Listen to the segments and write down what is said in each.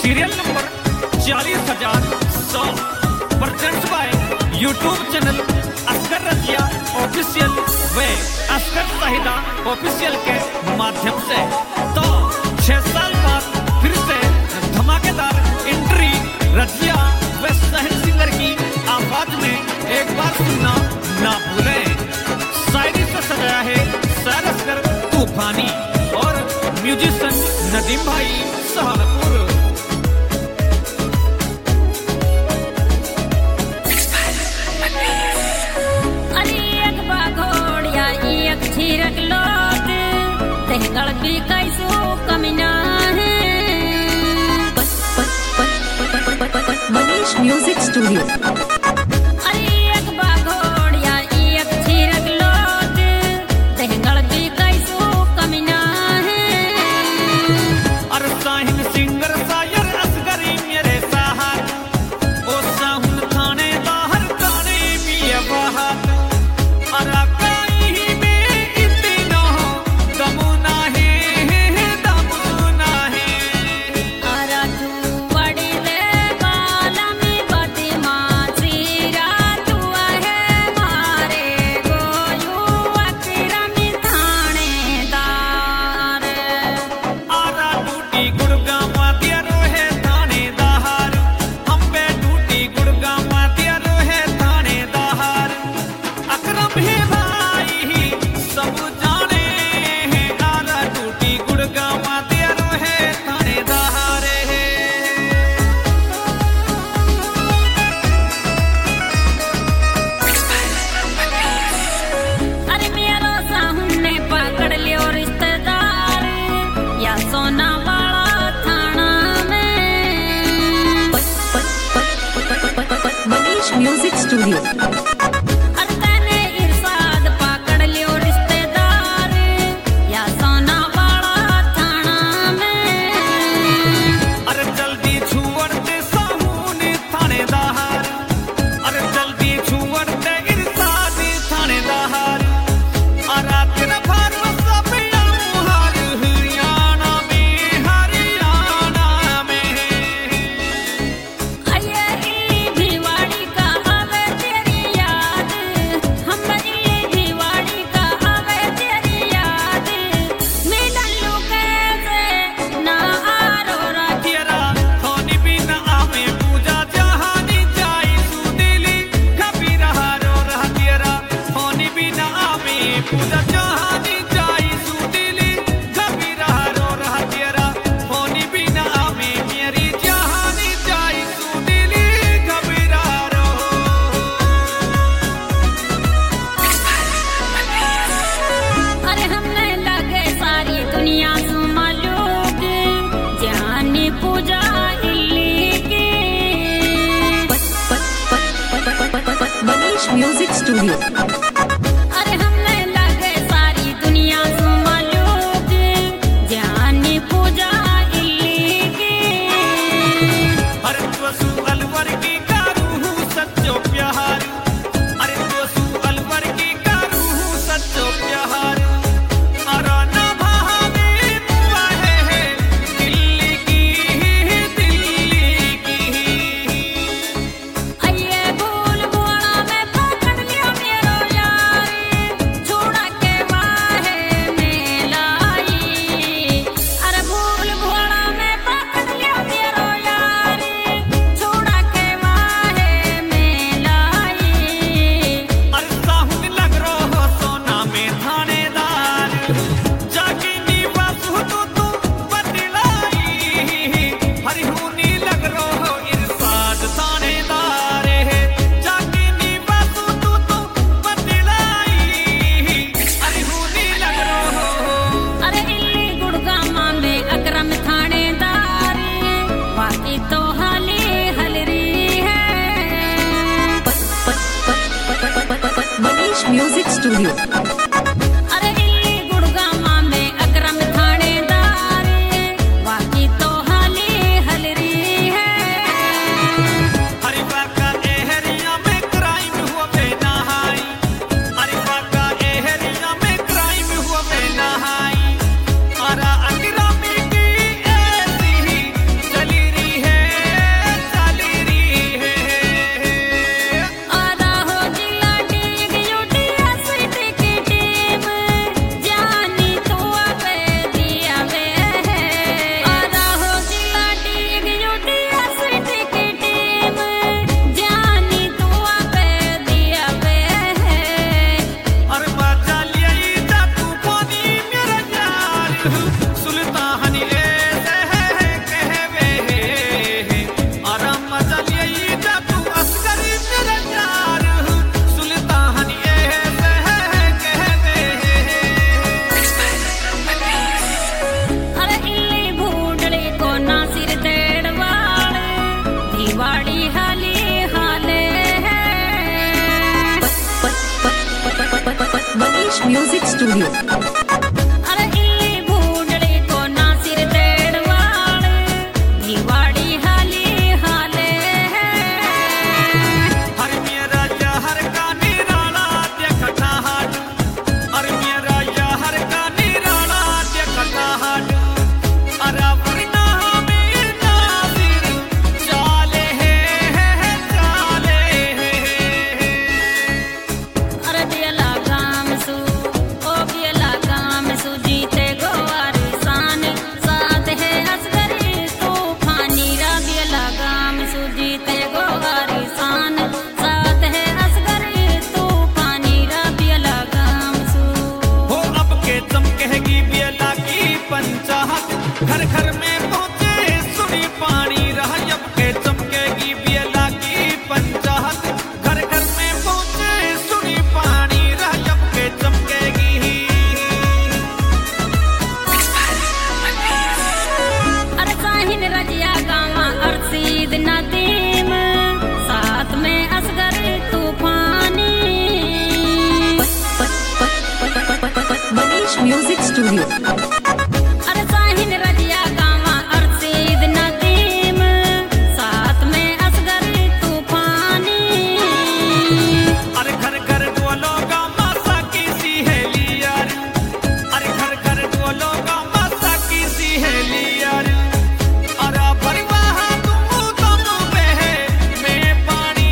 Serial number 40,100 presents by YouTube channel Asgar Razia official व Asgar Shahida official के माध्यम से। तो 6 साल बाद फिर से धमाकेदार एंट्री रजिया व सहन सिंगर की आवाज में एक बार सुनना ना भूलें। शायरी से सजाया है सैर असगर तूफानी और म्यूजिशियन नदीम भाई सहारनपुर। छिरक लोट तेहगड़ भी कैसो कमिना है। Manish music studio. अरे एक बाघोड़िया एक छिरक लोट तेहगड़ भी कैसो कमिना है। अरे साहिन सिंगर सायर असगरी मेरे साहर ओ साहुन थाने बाहर गाने भी बाहर। अरे music studio. Manish music studio. अरे हमने लगे सारी दुनिया सुमालूक जानी पूजा इल्ली की। अरे तू अलवर की कारू सच्चो प्यार। अरे तू अलवर की कारू सच्चो प्यार। अरे ना भावे बुआ है दिल्ली की दिल्ली की। अये भूल भुआ में पकड़ लियो मेरो यार छोड़ा के वाहे में लाई। अरे भूल भुआ में पकड़ लियो मेरो यार छोड़ा के वाहे में लाई। अरे साहुन लग रहो सोना में थानेदार जाके निवास हो तू बदलाई। हरिहुनी लग रहो इरशाद थानेदार है जाके निवास हो तू बदलाई। हरिहुनी लग रहो। अरे इल्ली गुड़गामा में अकरम थानेदार बाकी तो हाली हलरी है। Manish music studio. अरे इल्ली गुड़गामा में अकरम थानेदार बाकी तो हाली हलरी है। हरिफा का एहरिया में क्राइम हुआ बेनहाई। हरिफा का एहरिया में क्राइम हुआ बेनहाई। अरा अंग्रामी की ऐसी ही चली रही है। Studio. अरे इल्ली भूंडड़ी को नासिर देड़वाड़ दिवाड़ी हाली हाले हर मेरा हर का निराला देखता हाट हर मेरा हर का निराला देखता हाट अरे वरना में नासिर चाले चाले अरे दियला गाम सु ओ दियला गाम सु जीते गोवारी सान साथ है असगरी तूफानी रा दियला गाम सु जीते गोवारी सान साथ है असगरी तूफानी रा दियला गाम सु हो अब के चमकेगी बेला की पंचाहत घर घर में पहुंचे सुनी पानी रहा अब के चमकेगी बेला की पंचाहत घर घर में पहुंचे सुनी पानी रहा अब के चमकेगी अरे साहिन रजिया गावा अरसीद नदीम साथ में असगर तूफानी Manish Music Studio. अरे साहिन रजिया गावा अरसीद नदीम साथ में असगर तूफानी अरे घर घर डोलो का मासा की सहेली यार अरे घर घर डोलो का मासा की सहेली यार अरे परिवाह तुम बहे में पानी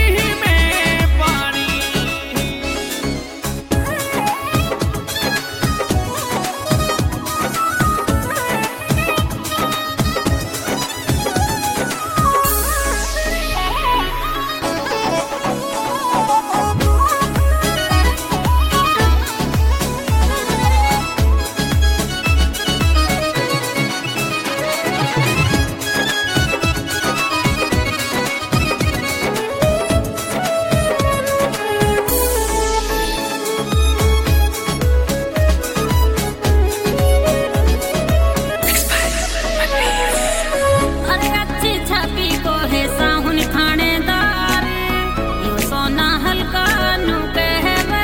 अरे अच्छी छापी को है साहुन थानेदार यो सोना हल्का नु कहवे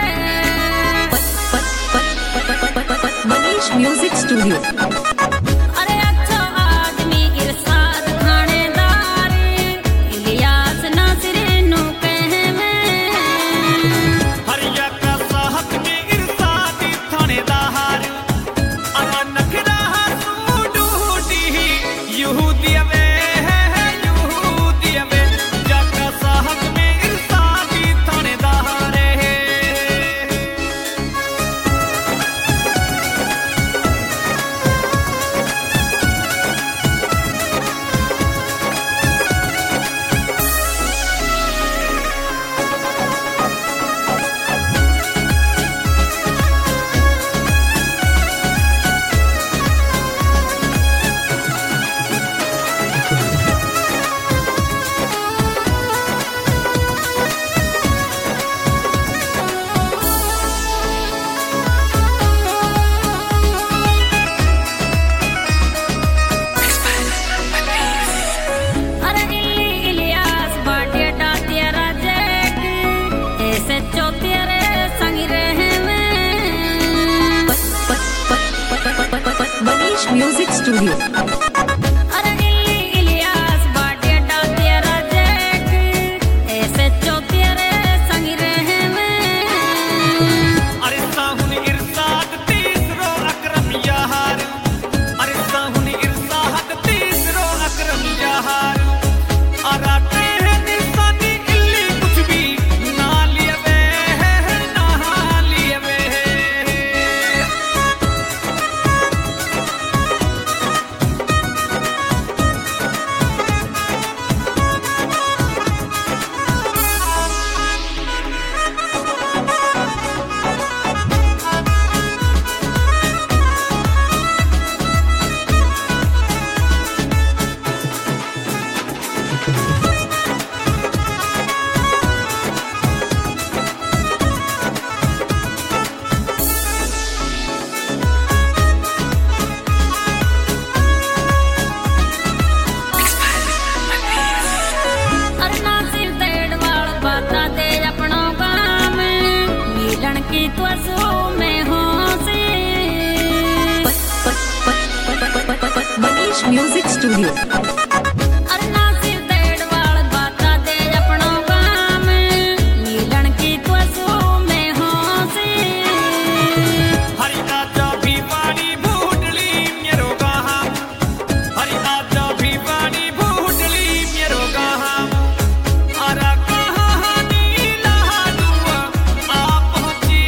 Manish Music Studio. अरे अच्छा आदमी इरशाद थानेदार इलियास नासिर नु कहवे हरिया का साहत में इरसादी थानेदार अरे नखरा सूडूटी यहूदिया में जाका साहत में इरसादी थानेदार है अरे इल्ली इलियास बाटिया तेरा जेठ ऐसे चो तेरे संग रहे में Manish Music Studio. अरे इल्ली इलियास बाटिया तेरा जेठ ऐसे चो तेरे संग रहे में अरे साहुन इरसाद तीसरो अकरम यार अरे साहुन इरसाद तीसरो अकरम यार अराते हैं निशानी इल्ली कुछ भी ना लिए वे Music Studio. अरे नासिर देड़वाल बाता दे अपनो काम नीलन की त्वसु में होसी हरि आजा भी वाणी भूडली मेरो गाहा हरि आजा भी वाणी भूडली मेरो गाहा अरा कहानी लहा दुआ आप पहुंची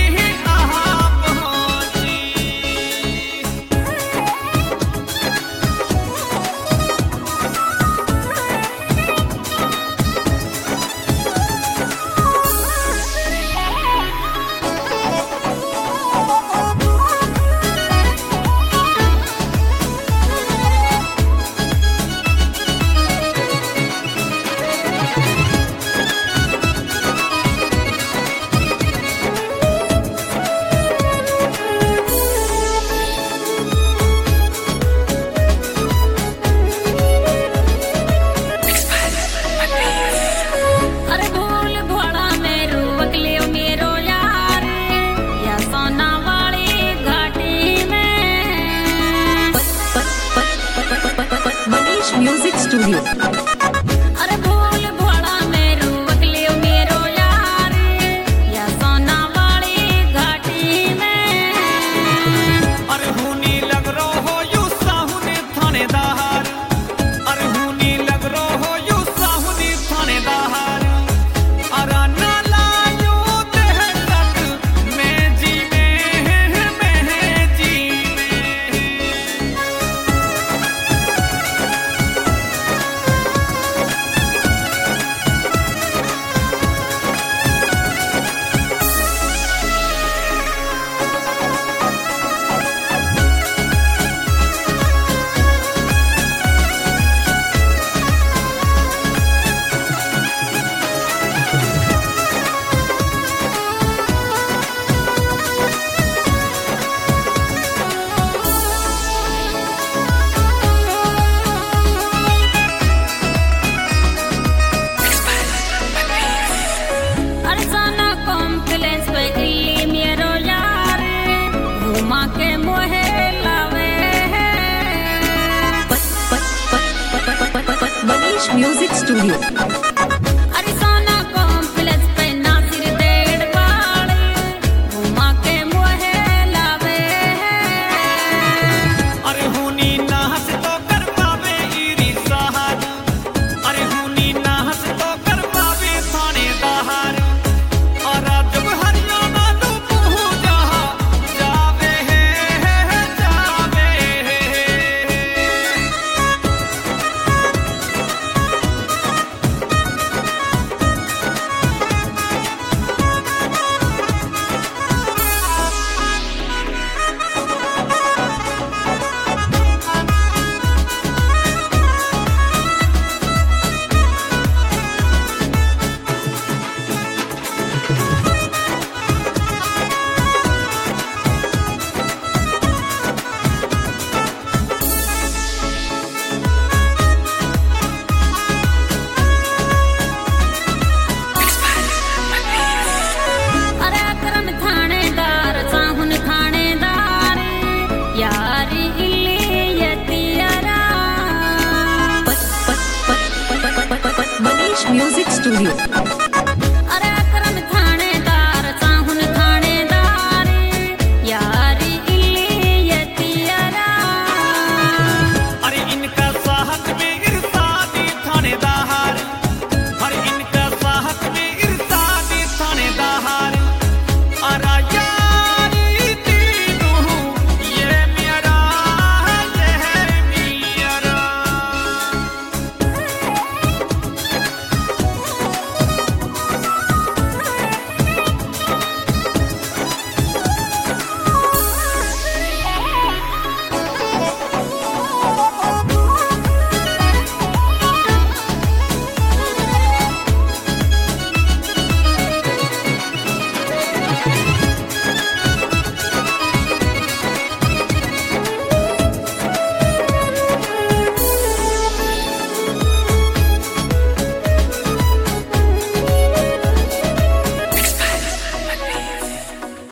अरे भूल भोला मेरो अगले मेरो यार या सोना वाली घाटी में Manish Music Studio. अरे भूल भोला मेरो अगले मेरो यार या सोना वाली घाटी में अरे हुनी लग रो हो यू साहुनी थानेदार अरे हुनी लग रो हो यू साहुनी थानेदार अरा ना लायो देह तक मैं जी अरे सोना कॉम्प्लेक्स पे इल्ली मेरो यार घुमा के मोहे लावे Manish Music Studio. अरे सोना कॉम्प्लेक्स पे नासिर देड़वाल घुमा के मोहे लावे अरे हुनी ना हंस तो कर पावे इरी सहार अरे हुनी ना हंस तो कर पावे थानेदार और जब हरियाणा लो पहुंचा जावे अरे अकरम थानेदार साहुन थानेदार यारी इल्ली यतियारा Manish Music Studio.